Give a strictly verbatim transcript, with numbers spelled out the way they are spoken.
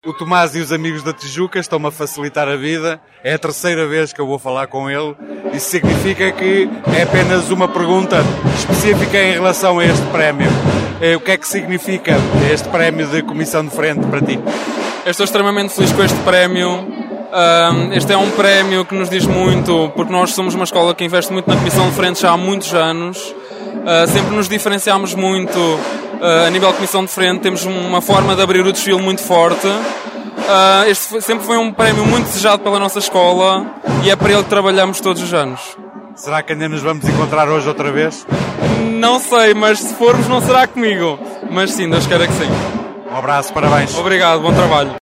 O Tomás e os amigos da Tijuca estão-me a facilitar a vida. É a terceira vez que eu vou falar com ele. Isso significa que é apenas uma pergunta específica em relação a este prémio. O que é que significa este prémio de Comissão de Frente para ti? Eu estou extremamente feliz com este prémio. Este é um prémio que nos diz muito, porque nós somos uma escola que investe muito na Comissão de Frente já há muitos anos. Sempre nos diferenciámos muito a nível de Comissão de Frente, temos uma forma de abrir o desfile muito forte. Este sempre foi um prémio muito desejado pela nossa escola e é para ele que trabalhamos todos os anos. Será que ainda nos vamos encontrar hoje outra vez? Não sei, mas se formos não será comigo. Mas sim, Deus queira que sim. Um abraço, parabéns. Obrigado, bom trabalho.